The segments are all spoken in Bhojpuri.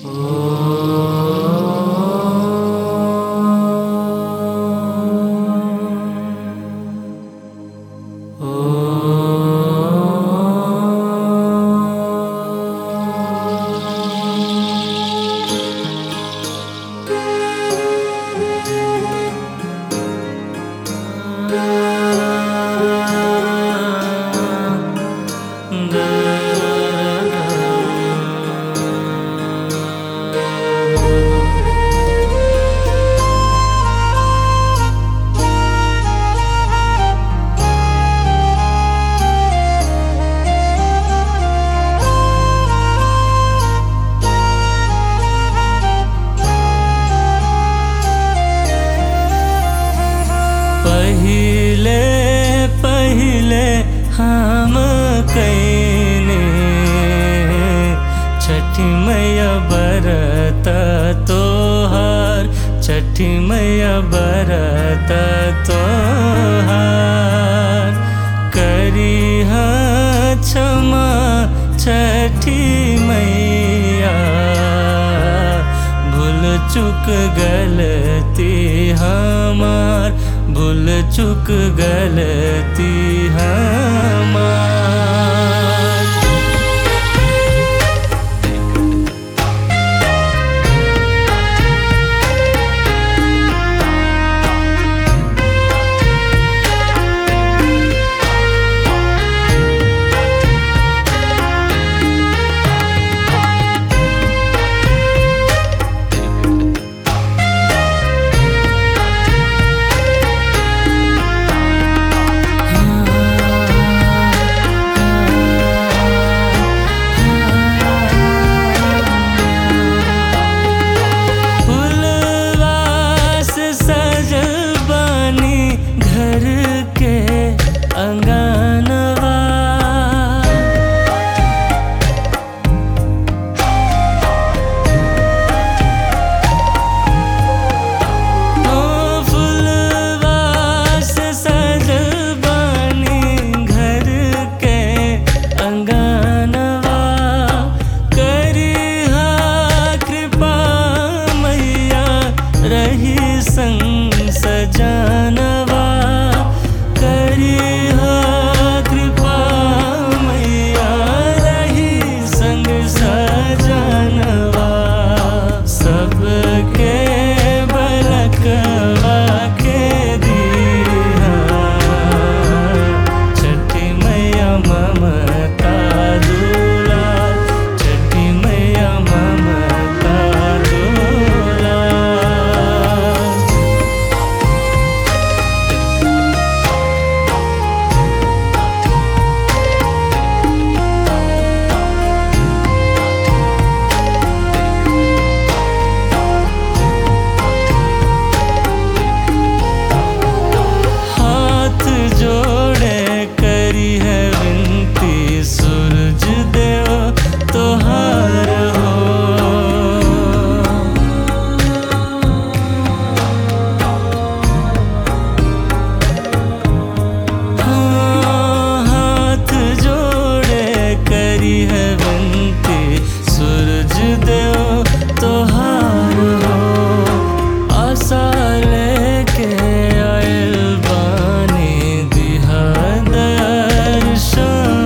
पहिले पहिले हम कईने छठी मैया बरत तोहार, छठी मैया बरत तोहार। करीह क्षमा छठी मैया, भूल चुक गलती हमार, भूल चुक गलती हमार। संग सजानवा करिह कृपा मैया, रही संग सजानवा। सबके बलकवा के दीहा, छठी मैया ममता दूला, छठी मैया ममता दूला। सूरज देव तोहार हो, हाथ जोड़े करी है विनती, सूरज देव तोहार हो। आशा लेके आयल बानी दिहा दर्शन,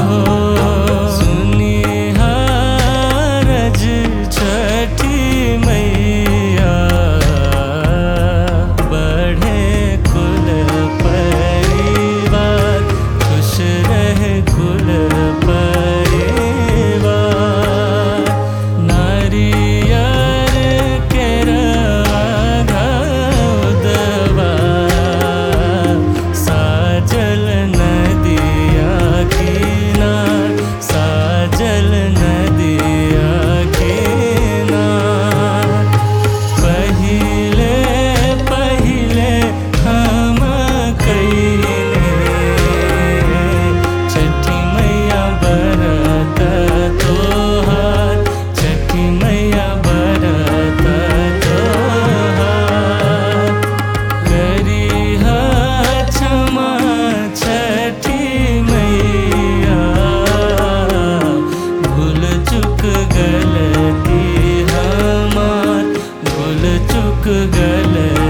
छठी मैया बढ़े कुल परिवार, खुश रहे कुल परिवार। नारियर के राघवदवा, साजल नदिया किनार, साजल नदिया चुक गलती गले